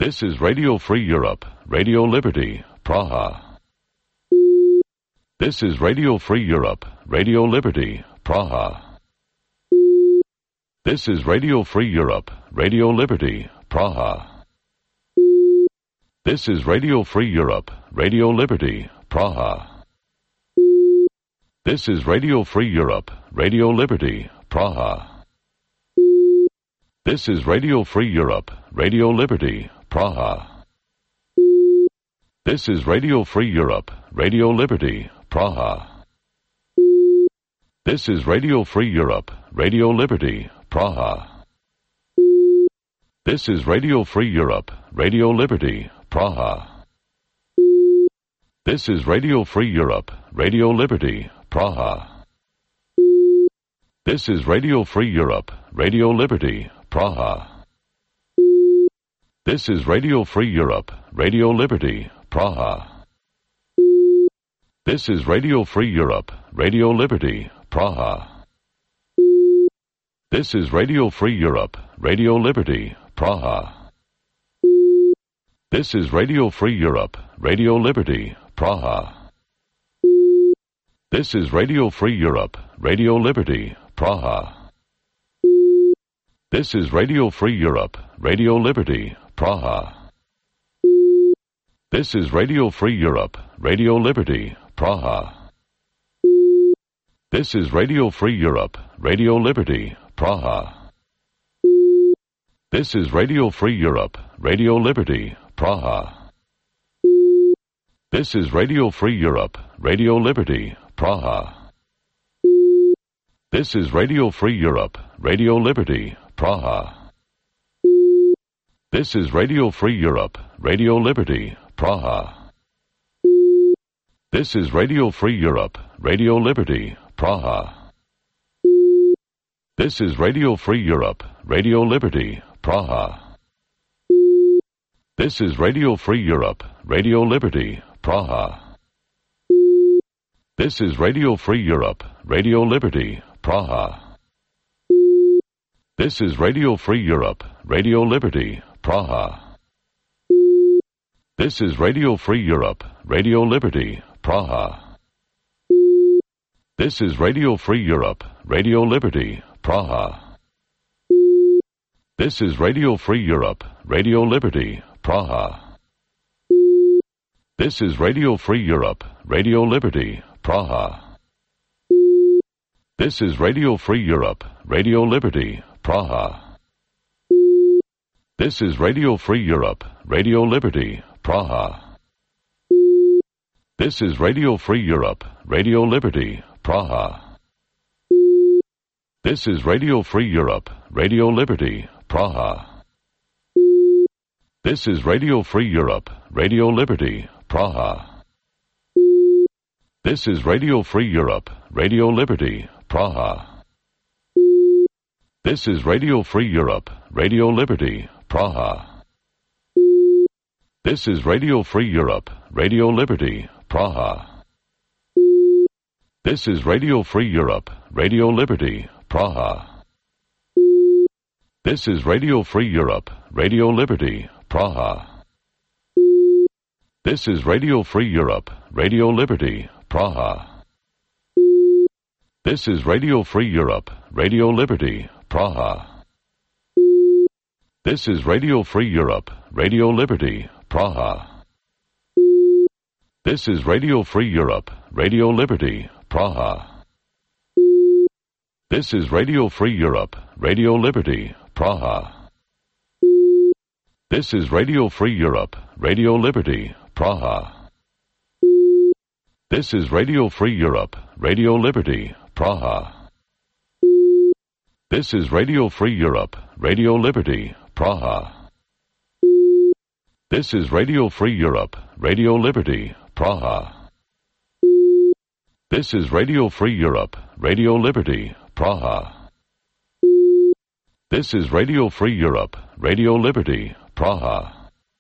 This is Radio Free Europe, Radio Liberty, Praha. This is Radio Free Europe, Radio Liberty, Praha. This is Radio Free Europe, Radio Liberty, Praha. This is Radio Free Europe, Radio Liberty, Praha. This is Radio Free Europe, Radio Liberty, Praha. This is Radio Free Europe, Radio Liberty, Praha. This is Radio Free Europe, Radio Liberty, Praha. This is Radio Free Europe, Radio Liberty, Praha. This is Radio Free Europe, Radio Liberty, Praha. This is Radio Free Europe, Radio Liberty, Praha. This is Radio Free Europe, Radio Liberty, Praha. This is Radio Free Europe, Radio Liberty, Praha. This is Radio Free Europe, Radio Liberty, Praha. This is Radio Free Europe, Radio Liberty, Praha. This is Radio Free Europe, Radio Liberty, Praha. This is Radio Free Europe, Radio Liberty, Praha. This is Radio Free Europe, Radio Liberty, Praha. This is Radio Free Europe, Radio Liberty, Praha. This is Radio Free Europe, Radio Liberty, Praha. This is Radio Free Europe, Radio Liberty, Praha. This is Radio Free Europe, Radio Liberty, Praha. This is Radio Free Europe, Radio Liberty, Praha. This is Radio Free Europe, Radio Liberty, Praha. This is Radio Free Europe, Radio Liberty, Praha. This is Radio Free Europe, Radio Liberty, Praha. This is Radio Free Europe, Radio Liberty, Praha. This is Radio Free Europe, Radio Liberty, Praha. This is Radio Free Europe, Radio Liberty, Praha. This is Radio Free Europe, Radio Liberty, Praha. This is Radio Free Europe, Radio Liberty, Praha. This is Radio Free Europe, Radio Liberty, Praha. This is Radio Free Europe, Radio Liberty, Praha. This is Radio Free Europe, Radio Liberty, Praha. This is Radio Free Europe, Radio Liberty, Praha. This is Radio Free Europe, Radio Liberty, Praha. This is Radio Free Europe, Radio Liberty, Praha. This is Radio Free Europe, Radio Liberty, Praha. This is Radio Free Europe, Radio Liberty, Praha. This is Radio Free Europe, Radio Liberty, Praha. This is Radio Free Europe, Radio Liberty, Praha. This is Radio Free Europe, Radio Liberty, Praha. This is Radio Free Europe, Radio Liberty, Praha. This is Radio Free Europe, Radio Liberty, Praha. This is Radio Free Europe, Radio Liberty, Praha. This is Radio Free Europe, Radio Liberty, Praha. This is Radio Free Europe, Radio Liberty, Praha. This is Radio Free Europe, Radio Liberty, Praha. This is Radio Free Europe, Radio Liberty, Praha. This is Radio Free Europe, Radio Liberty, Praha. This is Radio Free Europe, Radio Liberty, Praha. This is Radio Free Europe, Radio Liberty, Praha. This is Radio Free Europe, Radio Liberty, Praha. This is Radio Free Europe, Radio Liberty, Praha.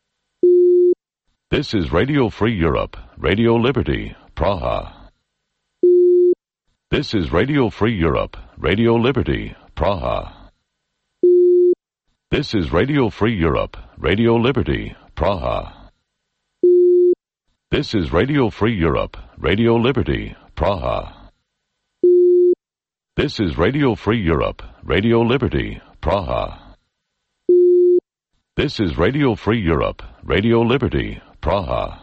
This is Radio Free Europe, Radio Liberty, Praha. This is Radio Free Europe, Radio Liberty, Praha. This is Radio Free Europe, Radio Liberty, Praha. This is Radio Free Europe, Radio Liberty, Praha. This is Radio Free Europe, Radio Liberty, Praha. This is Radio Free Europe, Radio Liberty, Praha.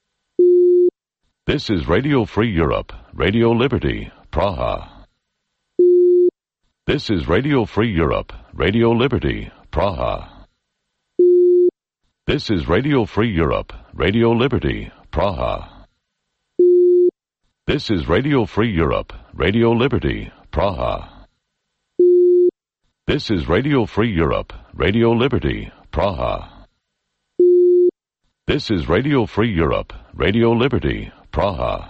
This is Radio Free Europe, Radio Liberty, Praha. This is Radio Free Europe, Radio Liberty, Praha. This is Radio Free Europe, Radio Liberty, Praha. This is Radio Free Europe, Radio Liberty, Praha. This is Radio Free Europe, Radio Liberty, Praha. This is Radio Free Europe, Radio Liberty, Praha.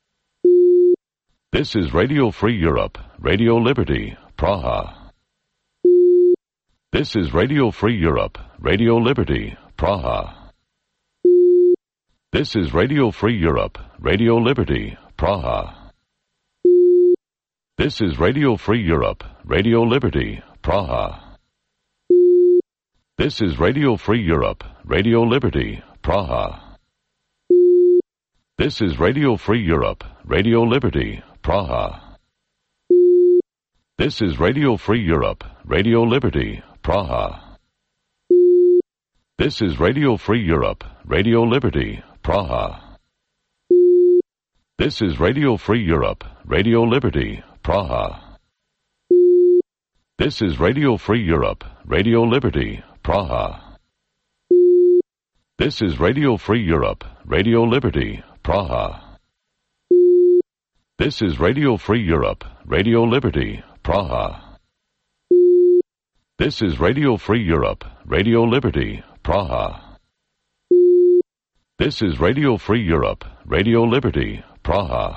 This is Radio Free Europe, Radio Liberty, Praha. This is Radio Free Europe, Radio Liberty, Praha. This is Radio Free Europe, Radio Liberty, Praha. This is Radio Free Europe, Radio Liberty, Praha. This is Radio Free Europe, Radio Liberty, Praha. This is Radio Free Europe, Radio Liberty, Praha. This is Radio Free Europe, Radio Liberty, Praha. This is Radio Free Europe, Radio Liberty, Praha. This is Radio Free Europe, Radio Liberty, Praha. This is Radio Free Europe, Radio Liberty, Praha. This is Radio Free Europe, Radio Liberty, Praha. This is Radio Free Europe, Radio Liberty, Praha. This is Radio Free Europe, Radio Liberty, Praha. This is Radio Free Europe, Radio Liberty, Praha.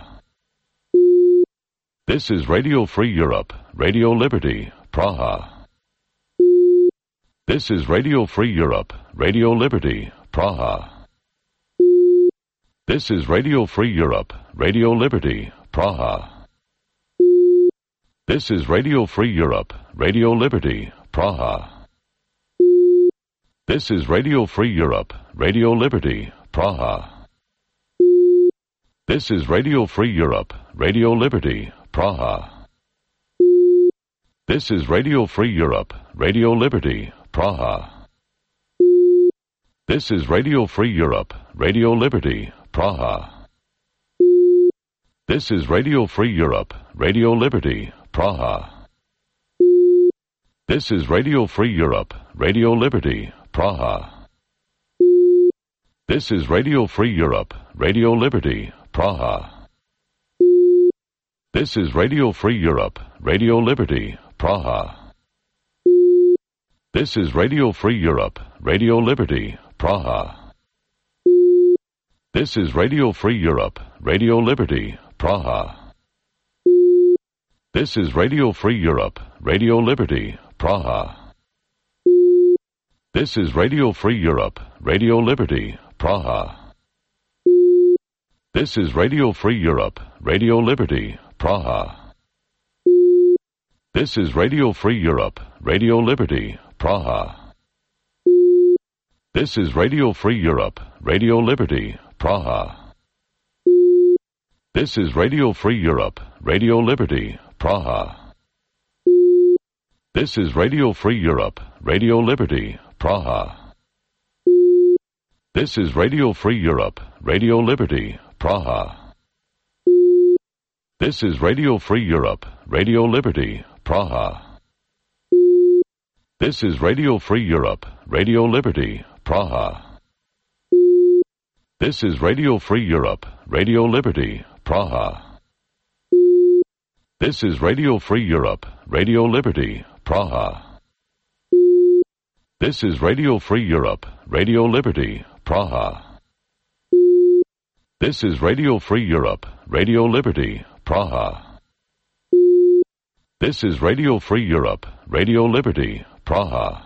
This is Radio Free Europe, Radio Liberty, Praha. This is Radio Free Europe, Radio Liberty, Praha. This is Radio Free Europe, Radio Liberty, Praha. This is Radio Free Europe, Radio Liberty, Praha. This is Radio Free Europe, Radio Liberty, Praha. This is Radio Free Europe, Radio Liberty, Praha. This is Radio Free Europe, Radio Liberty, Praha. This is Radio Free Europe, Radio Liberty, Praha. This is Radio Free Europe, Radio Liberty, Praha. This is Radio Free Europe, Radio Liberty, Praha. This is Radio Free Europe, Radio Liberty, Praha. This is Radio Free Europe, Radio Liberty, Praha. This is Radio Free Europe, Radio Liberty, Praha. This is Radio Free Europe, Radio Liberty, Praha. This is Radio Free Europe, Radio Liberty, Praha. This is Radio Free Europe, Radio Liberty, Praha. This is Radio Free Europe, Radio Liberty, Praha. This is Radio Free Europe, Radio Liberty, Praha. This is Radio Free Europe, Radio Liberty, Praha. This is Radio Free Europe, Radio Liberty, Praha. This is Radio Free Europe, Radio Liberty, Praha. This is Radio Free Europe, Radio Liberty, Praha. This is Radio Free Europe, Radio Liberty, Praha. This is Radio Free Europe, Radio Liberty, Praha. This is Radio Free Europe, Radio Liberty, Praha. This is Radio Free Europe, Radio Liberty, Praha. This is Radio Free Europe, Radio Liberty, Praha. This is Radio Free Europe, Radio Liberty, Praha. This is Radio Free Europe, Radio Liberty, Praha.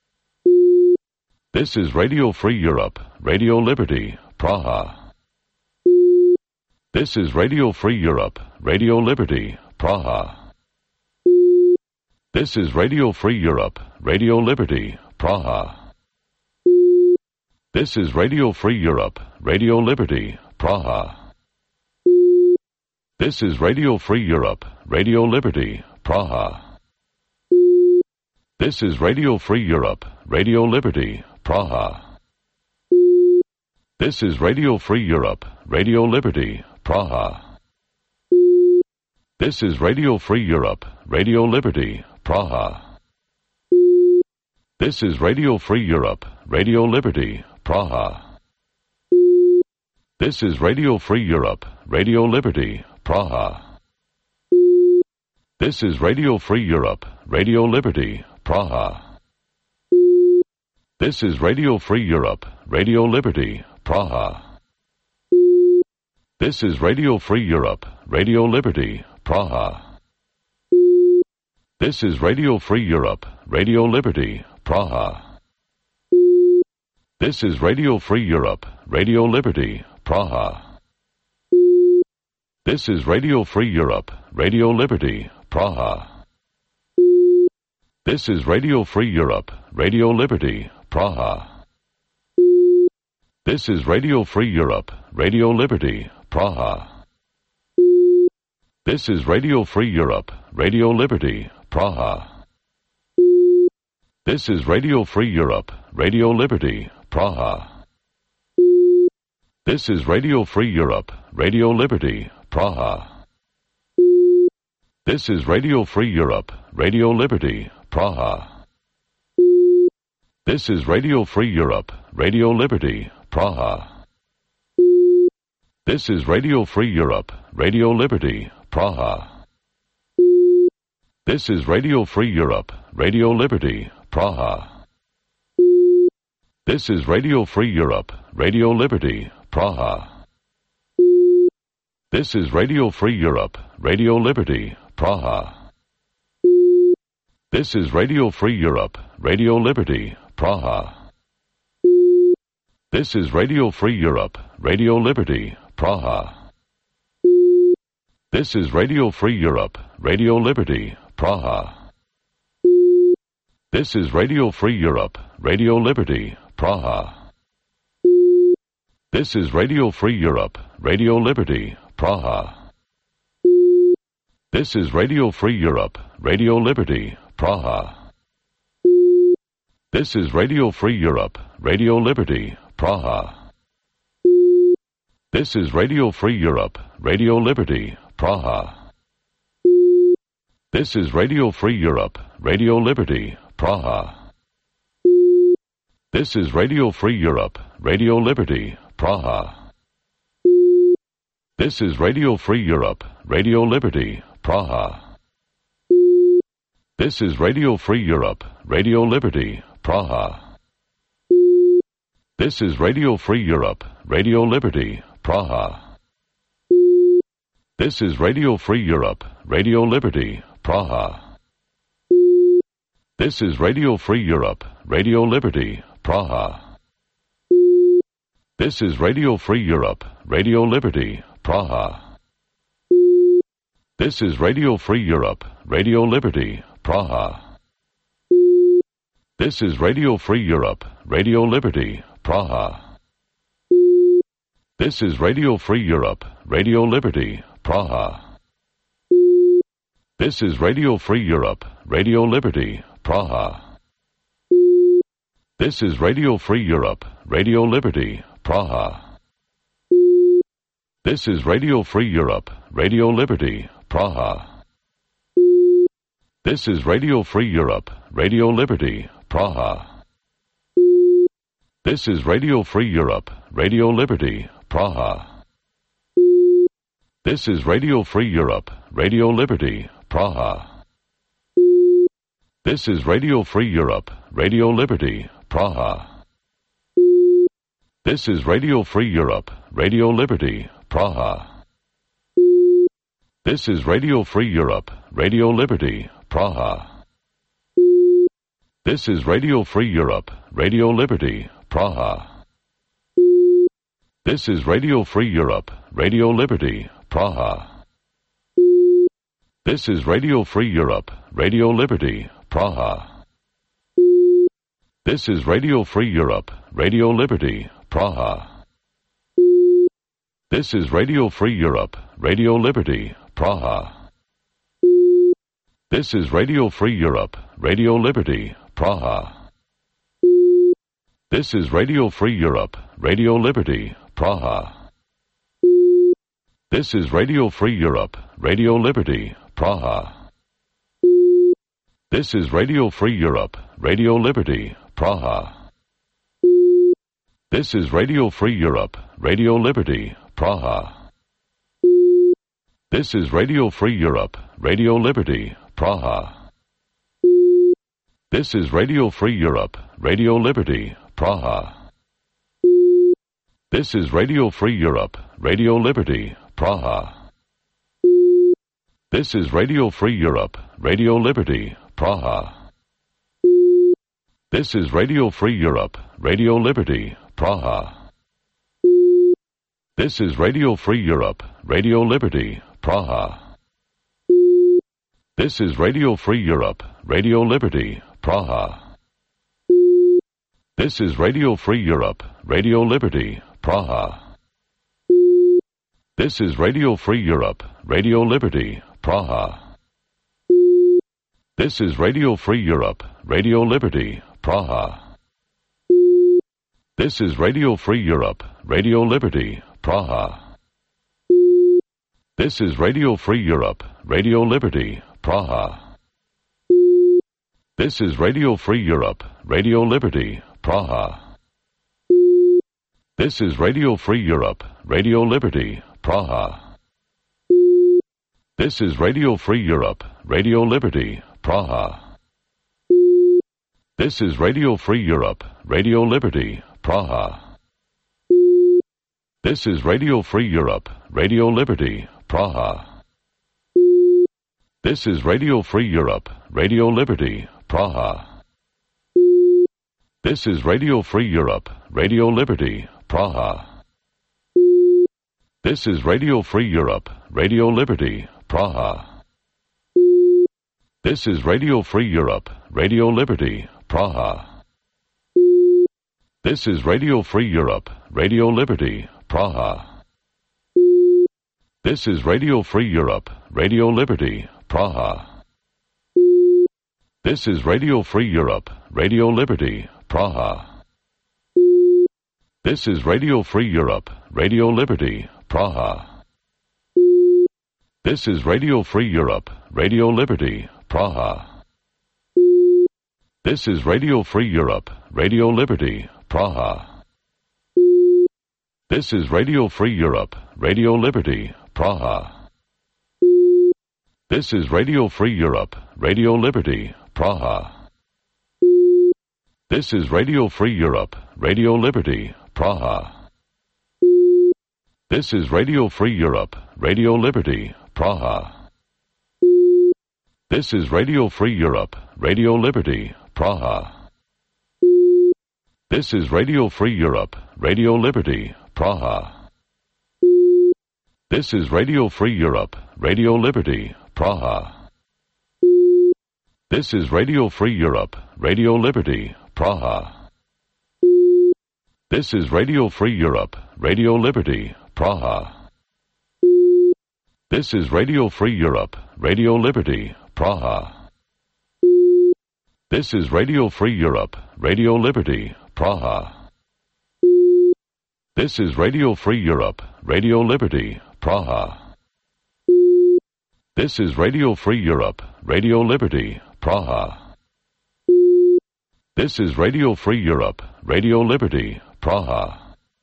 This is Radio Free Europe, Radio Liberty, Praha. This is Radio Free Europe, Radio Liberty, Praha. This is Radio Free Europe, Radio Liberty, Praha. This is Radio Free Europe, Radio Liberty, Praha. This is Radio Free Europe, Radio Liberty, Praha. This is Radio Free Europe, Radio Liberty, Praha. This is Radio Free Europe, Radio Liberty, Praha. This is Radio Free Europe, Radio Liberty, Praha. This is Radio Free Europe, Radio Liberty, Praha. This is Radio Free Europe, Radio Liberty, Praha. This is Radio Free Europe, Radio Liberty, Praha. This is Radio Free Europe, Radio Liberty, Praha. This is Radio Free Europe, Radio Liberty, Praha. This is Radio Free Europe, Radio Liberty, Praha. This is Radio Free Europe, Radio Liberty, Praha. This is Radio Free Europe, Radio Liberty, Praha. This is Radio Free Europe, Radio Liberty, Praha. This is Radio Free Europe, Radio Liberty, Praha. This is Radio Free Europe, Radio Liberty, Praha. This is Radio Free Europe, Radio Liberty, Praha. This is Radio Free Europe, Radio Liberty, Praha. This is Radio Free Europe, Radio Liberty, Praha. This is Radio Free Europe, Radio Liberty, Praha. This is Radio Free Europe, Radio Liberty, Praha. This is Radio Free Europe, Radio Liberty, Praha. This is Radio Free Europe, Radio Liberty, Praha. This is Radio Free Europe, Radio Liberty, Praha. This is Radio Free Europe, Radio Liberty, Praha. This is Radio Free Europe, Radio Liberty, Praha. This is Radio Free Europe, Radio Liberty, Praha. This is Radio Free Europe, Radio Liberty, Praha. This is Radio Free Europe, Radio Liberty, Praha. This is Radio Free Europe, Radio Liberty, Praha. This is Radio Free Europe, Radio Liberty, Praha. This is Radio Free Europe, Radio Liberty, Praha. This is Radio Free Europe, Radio Liberty, Praha. This is Radio Free Europe, Radio Liberty, Praha. This is Radio Free Europe, Radio Liberty, Praha. This is Radio Free Europe, Radio Liberty, Praha. This is Radio Free Europe, Radio Liberty, Praha. This is Radio Free Europe, Radio Liberty, Praha. This is Radio Free Europe, Radio Liberty, Praha. This is Radio Free Europe, Radio Liberty, Praha. This is Radio Free Europe, Radio Liberty, Praha. This is Radio Free Europe, Radio Liberty, Praha. This is Radio Free Europe, Radio Liberty, Praha. This is Radio Free Europe, Radio Liberty, Praha. This is Radio Free Europe, Radio Liberty, Praha. This is Radio Free Europe, Radio Liberty, Praha. This is Radio Free Europe, Radio Liberty, Praha. This is Radio Free Europe, Radio Liberty, Praha. This is Radio Free Europe, Radio Liberty, Praha. This is Radio Free Europe, Radio Liberty, Praha. This is Radio Free Europe, Radio Liberty, Praha. This is Radio Free Europe, Radio Liberty, Praha. This is Radio Free Europe, Radio Liberty, Praha. This is Radio Free Europe, Radio Liberty, Praha. This is Radio Free Europe, Radio Liberty, Praha. This is Radio Free Europe, Radio Liberty, Praha. This is Radio Free Europe, Radio Liberty, Praha. This is Radio Free Europe, Radio Liberty, Praha. This is Radio Free Europe, Radio Liberty, Praha. This is Radio Free Europe, Radio Liberty, Praha. This is Radio Free Europe, Radio Liberty, Praha. This is Radio Free Europe, Radio Liberty, Praha. This is Radio Free Europe, Radio Liberty, Praha. This is Radio Free Europe, Radio Liberty, Praha. This is Radio Free Europe, Radio Liberty, Praha. This is Radio Free Europe, Radio Liberty, Praha. This is Radio Free Europe, Radio Liberty, Praha. This is Radio Free Europe, Radio Liberty, Praha. This is Radio Free Europe, Radio Liberty, Praha. This is Radio Free Europe, Radio Liberty, Praha. This is Radio Free Europe, Radio Liberty, Praha. This is Radio Free Europe, Radio Liberty, Praha. This is Radio Free Europe, Radio Liberty, Praha. This is Radio Free Europe, Radio Liberty, Praha. This is Radio Free Europe, Radio Liberty, Praha. This is Radio Free Europe, Radio Liberty, Praha. This is Radio Free Europe, Radio Liberty, Praha. This is Radio Free Europe, Radio Liberty, Praha. This is Radio Free Europe, Radio Liberty, Praha. This is Radio Free Europe, Radio Liberty, Praha. This is Radio Free Europe, Radio Liberty, Praha. This is Radio Free Europe, Radio Liberty, Praha. This is Radio Free Europe, Radio Liberty, Praha. This is Radio Free Europe, Radio Liberty, Praha. This is Radio Free Europe, Radio Liberty, Praha. This is Radio Free Europe, Radio Liberty, Praha. This is Radio Free Europe, Radio Liberty, Praha. This is Radio Free Europe, Radio Liberty, Praha. This is Radio Free Europe, Radio Liberty, Praha. This is Radio Free Europe, Radio Liberty, Praha. This is Radio Free Europe, Radio Liberty, Praha. This is Radio Free Europe, Radio Liberty, Praha. This is Radio Free Europe, Radio Liberty, Praha. This is Radio Free Europe, Radio Liberty, Praha. This is Radio Free Europe, Radio Liberty, Praha. This is Radio Free Europe, Radio Liberty, Praha. This is Radio Free Europe, Radio Liberty, Praha. This is Radio Free Europe, Radio Liberty, Praha. This is Radio Free Europe, Radio Liberty, Praha. This is Radio Free Europe, Radio Liberty, Praha. This is Radio Free Europe, Radio Liberty, Praha. This is Radio Free Europe, Radio Liberty, Praha. This is Radio Free Europe, Radio Liberty, Praha.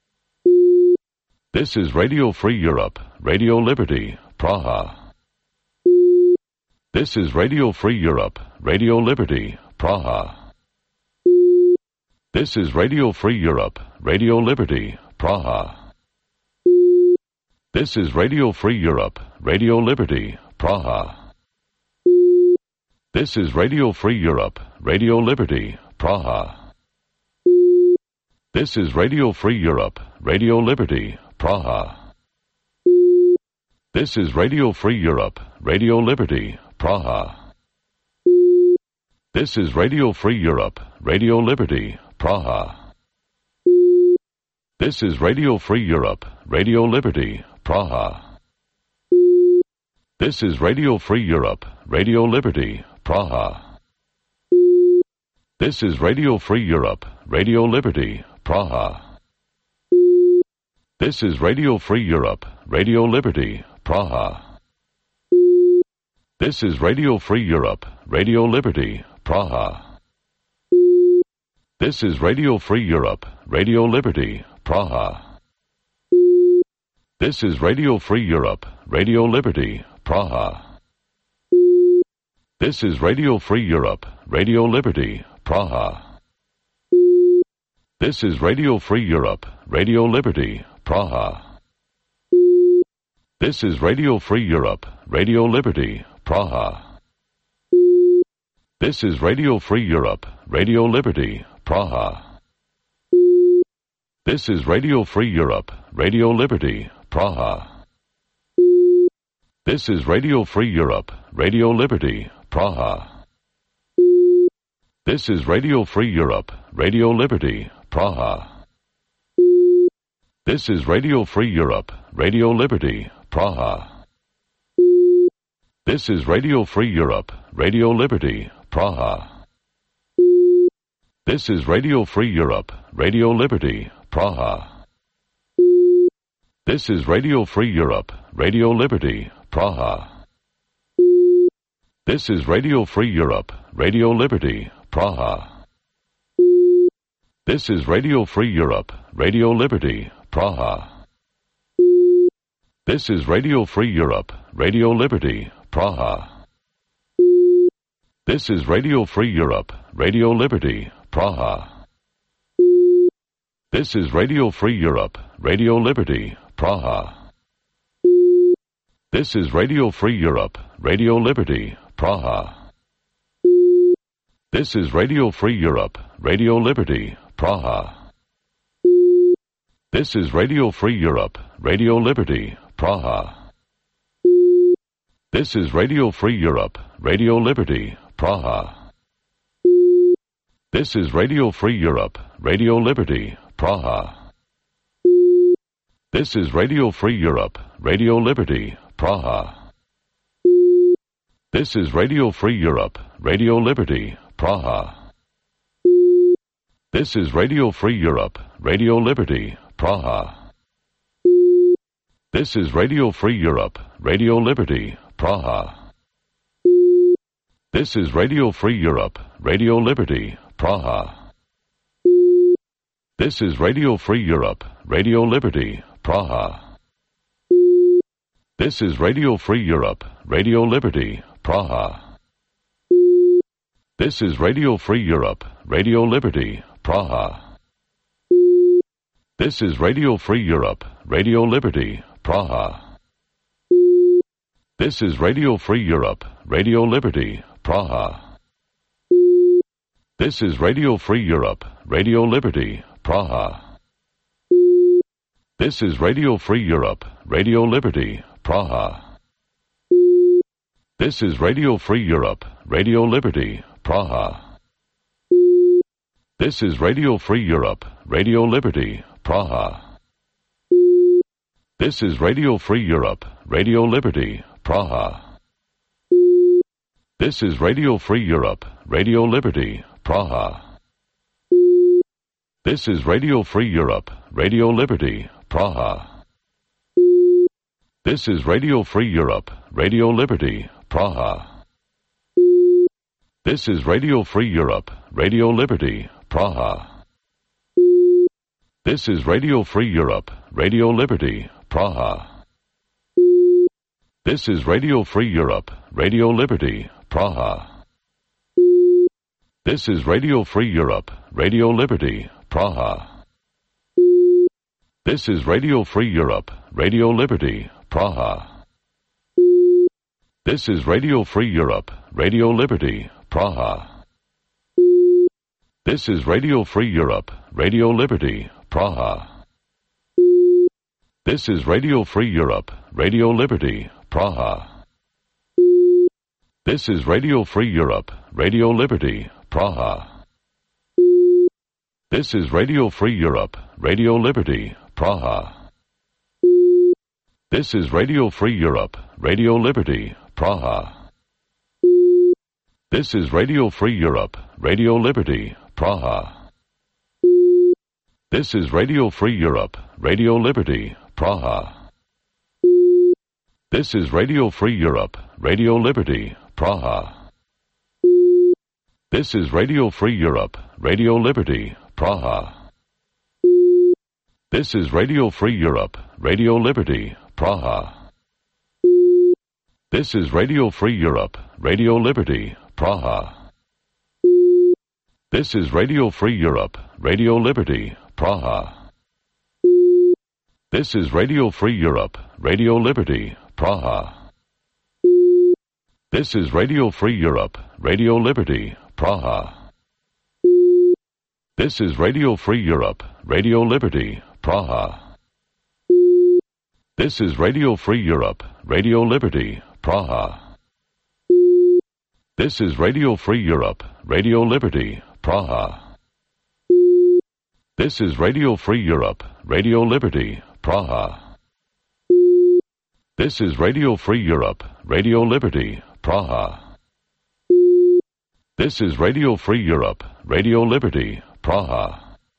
This is Radio Free Europe, Radio Liberty, Praha. This is Radio Free Europe, Radio Liberty, Praha. This is Radio Free Europe, Radio Liberty, Praha. This is Radio Free Europe, Radio Liberty, Praha. This is Radio Free Europe, Radio Liberty, Praha. This is Radio Free Europe, Radio Liberty, Praha. This is Radio Free Europe, Radio Liberty, Praha. This is Radio Free Europe, Radio Liberty, Praha. This is Radio Free Europe, Radio Liberty, Praha. This is Radio Free Europe, Radio Liberty, Praha. This is Radio Free Europe, Radio Liberty, Praha. This is Radio Free Europe, Radio Liberty, Praha. This is Radio Free Europe, Radio Liberty, Praha. This is Radio Free Europe, Radio Liberty, Praha. This is Radio Free Europe, Radio Liberty, Praha. This is Radio Free Europe, Radio Liberty, Praha. This is Radio Free Europe, Radio Liberty, Praha. This is Radio Free Europe, Radio Liberty, Praha. This is Radio Free Europe, Radio Liberty, Praha. This is Radio Free Europe, Radio Liberty, Praha. This is Radio Free Europe, Radio Liberty, Praha. This is Radio Free Europe, Radio Liberty, Praha. This is Radio Free Europe, Radio Liberty, Praha. This is Radio Free Europe, Radio Liberty, Praha. This is Radio Free Europe, Radio Liberty, Praha. This is Radio Free Europe, Radio Liberty, Praha. This is Radio Free Europe, Radio Liberty, Praha. This is Radio Free Europe, Radio Liberty, Praha. This is Radio Free Europe, Radio Liberty, Praha. This is Radio Free Europe, Radio Liberty, Praha. This is Radio Free Europe, Radio Liberty, Praha. This is Radio Free Europe, Radio Liberty, Praha. This is Radio Free Europe, Radio Liberty, Praha. This is Radio Free Europe, Radio Liberty, Praha. This is Radio Free Europe, Radio Liberty, Praha. This is Radio Free Europe, Radio Liberty, Praha. This is Radio Free Europe, Radio Liberty, Praha. This is Radio Free Europe, Radio Liberty, Praha. This is Radio Free Europe, Radio Liberty, Praha. This is Radio Free Europe, Radio Liberty, Praha. This is Radio Free Europe, Radio Liberty, Praha. This is Radio Free Europe, Radio Liberty, Praha. This is Radio Free Europe, Radio Liberty, Praha. This is Radio Free Europe, Radio Liberty, Praha. This is Radio Free Europe, Radio Liberty, Praha. This is Radio Free Europe, Radio Liberty, Praha. This is Radio Free Europe, Radio Liberty, Praha. This is Radio Free Europe, Radio Liberty, Praha. This is Radio Free Europe, Radio Liberty, Praha. This is Radio Free Europe, Radio Liberty, Praha. This is Radio Free Europe, Radio Liberty, Praha. This is Radio Free Europe, Radio Liberty, Praha. This is Radio Free Europe, Radio Liberty, Praha. This is Radio Free Europe, Radio Liberty, Praha. This is Radio Free Europe, Radio Liberty, Praha. This is Radio Free Europe, Radio Liberty, Praha. This is Radio Free Europe, Radio Liberty, Praha. This is Radio Free Europe, Radio Liberty, Praha. This is Radio Free Europe, Radio Liberty, Praha. This is Radio Free Europe, Radio Liberty, Praha. This is Radio Free Europe, Radio Liberty, Praha. This is Radio Free Europe, Radio Liberty, Praha. This is Radio Free Europe, Radio Liberty, Praha. This is Radio Free Europe, Radio Liberty, Praha. This is Radio Free Europe, Radio Liberty, Praha. This is Radio Free Europe, Radio Liberty, Praha. This is Radio Free Europe, Radio Liberty, Praha. This is Radio Free Europe, Radio Liberty, Praha. This is Radio Free Europe, Radio Liberty, Praha. This is Radio Free Europe, Radio Liberty, Praha. This is Radio Free Europe, Radio Liberty, Praha. This is Radio Free Europe, Radio Liberty, Praha. This is Radio Free Europe, Radio Liberty, Praha. This is Radio Free Europe, Radio Liberty, Praha. This is Radio Free Europe, Radio Liberty, Praha. This is Radio Free Europe, Radio Liberty, Praha. This is Radio Free Europe, Radio Liberty, Praha. This is Radio Free Europe, Radio Liberty, Praha. This is Radio Free Europe, Radio Liberty, Praha. This is Radio Free Europe, Radio Liberty, Praha.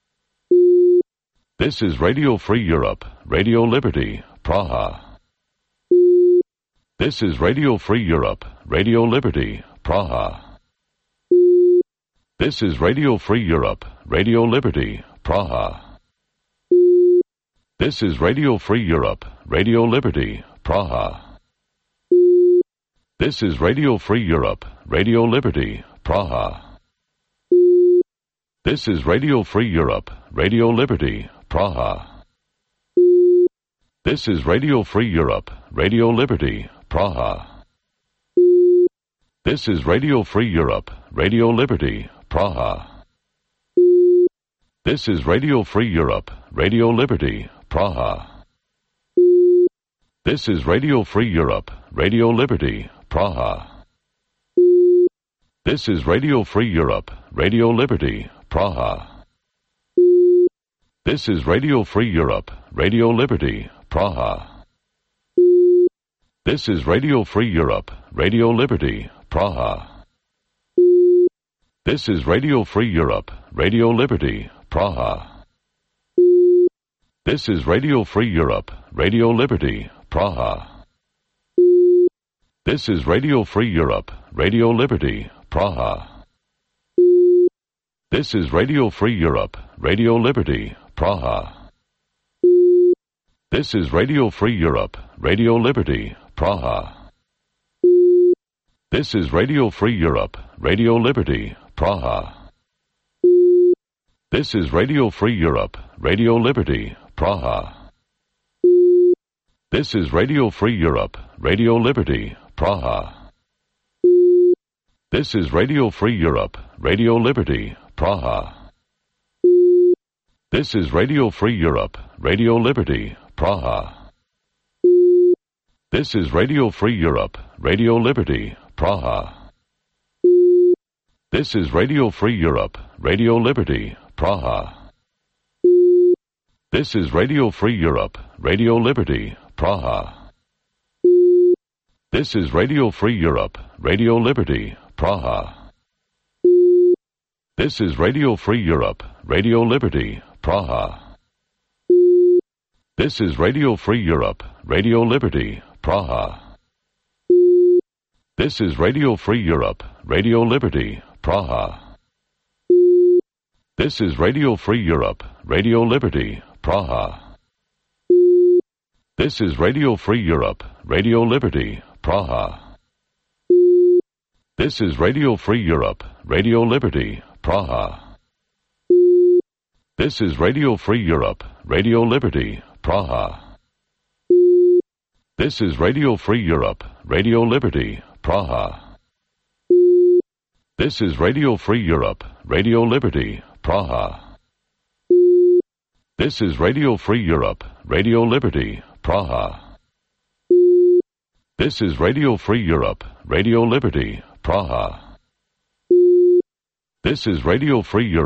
This is Radio Free Europe, Radio Liberty, Praha. This is Radio Free Europe, Radio Liberty, Praha. This is Radio Free Europe, Radio Liberty, Praha. This is Radio Free Europe, Radio Liberty, Praha. This is Radio Free Europe, Radio Liberty, Praha. This is Radio Free Europe, Radio Liberty, Praha. This is Radio Free Europe, Radio Liberty, Praha. This is Radio Free Europe, Radio Liberty, Praha. This is Radio Free Europe, Radio Liberty, Praha. This is Radio Free Europe, Radio Liberty, Praha. This is Radio Free Europe, Radio Liberty, Praha. This is Radio Free Europe, Radio Liberty, Praha. This is Radio Free Europe, Radio Liberty, Praha. This is Radio Free Europe, Radio Liberty, Praha. This is Radio Free Europe, Radio Liberty, Praha. This is Radio Free Europe, Radio Liberty, Praha. This is Radio Free Europe, Radio Liberty, Praha. This is Radio Free Europe, Radio Liberty, Praha. This is Radio Free Europe, Radio Liberty, Praha. This is Radio Free Europe, Radio Liberty, Praha. This is Radio Free Europe, Radio Liberty, Praha. This is Radio Free Europe, Radio Liberty, Praha. This is Radio Free Europe, Radio Liberty, Praha. This is Radio Free Europe, Radio Liberty, Praha. This is Radio Free Europe, Radio Liberty, Praha. This is Radio Free Europe, Radio Liberty, Praha. This is Radio Free Europe, Radio Liberty, Praha. This is Radio Free Europe, Radio Liberty, Praha. This is Radio Free Europe, Radio Liberty, Praha. This is Radio Free Europe, Radio Liberty, Praha. This is Radio Free Europe, Radio Liberty, Praha. This is Radio Free Europe, Radio Liberty, Praha. This is Radio Free Europe, Radio Liberty, Praha. This is Radio Free Europe, Radio Liberty, Praha. This is Radio Free Europe, Radio Liberty, Praha. This is Radio Free Europe, Radio Liberty, Praha. This is Radio Free Europe, Radio Liberty, Praha. This is Radio Free Europe, Radio Liberty, Praha. This is Radio Free Europe.